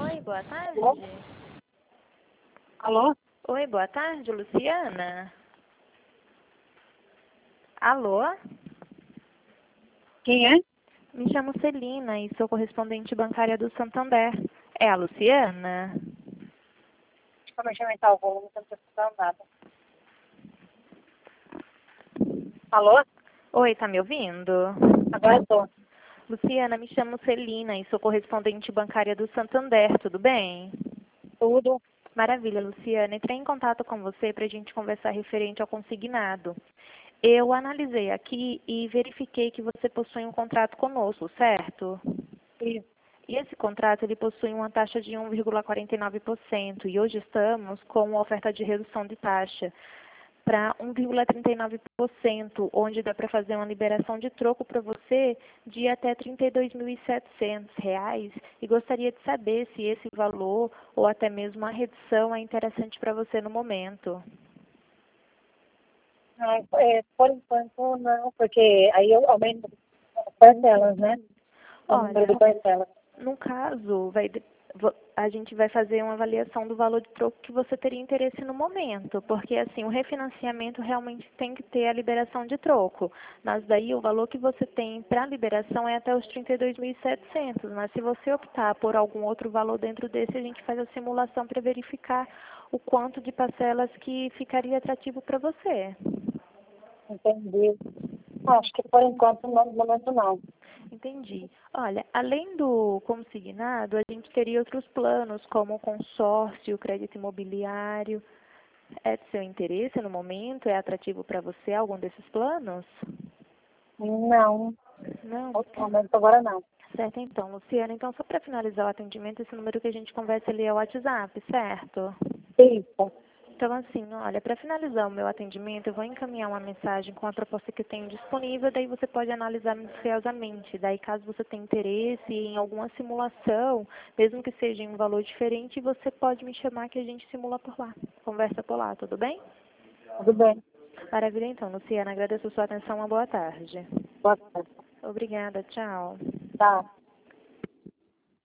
Oi, boa tarde. Alô? Oi, boa tarde, Luciana. Alô? Quem é? Me chamo Celina e sou correspondente bancária do Santander. É a Luciana? Como é que aumentar o volume? Não estou escutando nada. Alô? Oi, tá me ouvindo? Agora estou. Luciana, me chamo Celina e sou correspondente bancária do Santander, tudo bem? Tudo. Maravilha, Luciana. Entrei em contato com você para a gente conversar referente ao consignado. Eu analisei aqui e verifiquei que você possui um contrato conosco, certo? Isso. E esse contrato ele possui uma taxa de 1,49% e hoje estamos com uma oferta de redução de taxa para 1,39%, onde dá para fazer uma liberação de troco para você de até R$ 32.700. E gostaria de saber se esse valor ou até mesmo a redução é interessante para você no momento. Por enquanto não, porque aí eu aumento as parcelas, né? O número de Olha, parcelas. no caso, a gente vai fazer uma avaliação do valor de troco que você teria interesse no momento, porque assim, o refinanciamento realmente tem que ter a liberação de troco. Mas daí o valor que você tem para a liberação é até os 32.700, mas se você optar por algum outro valor dentro desse, a gente faz a simulação para verificar o quanto de parcelas que ficaria atrativo para você. Entendi. Acho que por enquanto não, no momento não. Entendi. Olha, além do consignado, a gente teria outros planos, como o consórcio, crédito imobiliário. É de seu interesse no momento? É atrativo para você algum desses planos? Não. Não? No momento agora não. Certo, então, Luciana. Então, só para finalizar o atendimento, esse número que a gente conversa ali é o WhatsApp, certo? Isso. Então, assim, olha, para finalizar o meu atendimento, eu vou encaminhar uma mensagem com a proposta que eu tenho disponível, daí você pode analisar minuciosamente. Daí, caso você tenha interesse em alguma simulação, mesmo que seja em um valor diferente, você pode me chamar que a gente simula por lá. Conversa por lá, tudo bem? Tudo bem. Maravilha, então, Luciana. Agradeço a sua atenção. Uma boa tarde. Boa tarde. Obrigada, tchau. Tá.